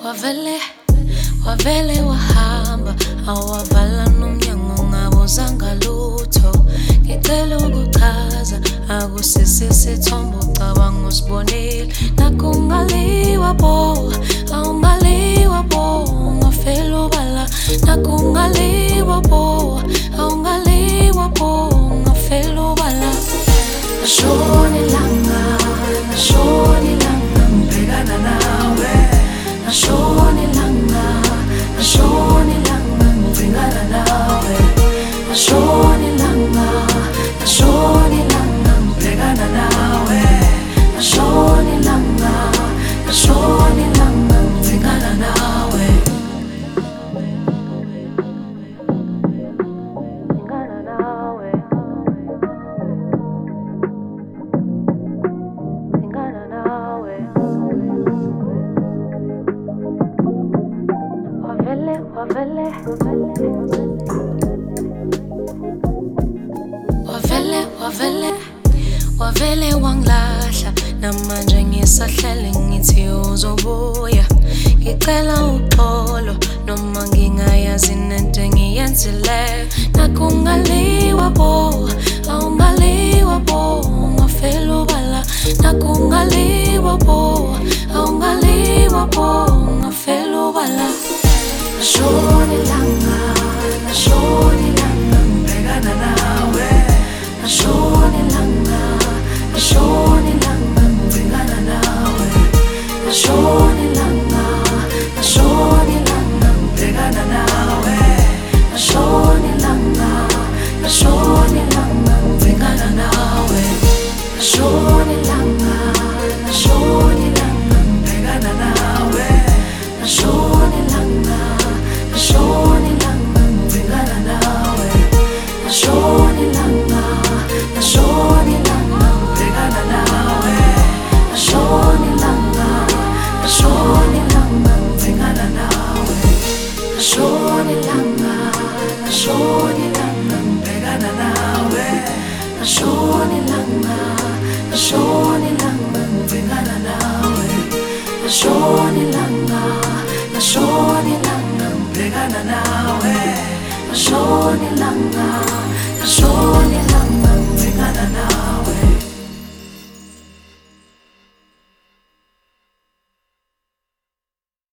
Wavele, wavele wahamba, awavala nomnyango ngabuzanga lutho. Ngicela ukuchaza, akusisisi thombo cabanga usibonile. Nakungaliwa bo, awungaliwa bo, ungafela ubala. Nakungaliwa bo, awungaliwa bo, ungafela ubala. Nashoni langa, nashoni langa, ngibhekana nawe. Nashoni langa, nashoni langa, ngibhekana nawe. Nashoni langa, nashoni langa, ngibhekana nawe. Nashoni langa, nashoni langa, ngibhekana nawe. Ngibhekana nawe. Ngibhekana nawe. Wavele, wavele, wavele, wavele, wavele wangilahla. Namanje ngisahlele ngithi uzobuya. Ngicela uxolo noma ngingayazi nento engiyenzileyo. Nakungaliwa bo, awungaliwa bo, ungafela ubala. Nakungaliwa bo, awungaliwa bo, ungafela ubala. Nashoni langa, nashoni langa, ngibhekana nawe. Nashoni langa, nashoni langa, ngibhekana nawe. Nashoni langa, nashoni langa, ngibhekana nawe. Nashoni langa, nashoni langa, ngibhekana nawe. Nashoni langa, nashoni langa, ngibhekana nawe. Nashoni langa, nashoni langa, ngibhekana nawe. Nashoni langa, nashoni langa, ngibhekana nawe. Nashoni langa, nashoni langa, ngibhekana nawe. Nashoni langa, nashoni langa, ngibhekana nawe. Nashoni langa, nashoni langa, ngibhekana nawe. Nashoni langa, nashoni langa, ngibhekana nawe. Nashoni langa, nashoni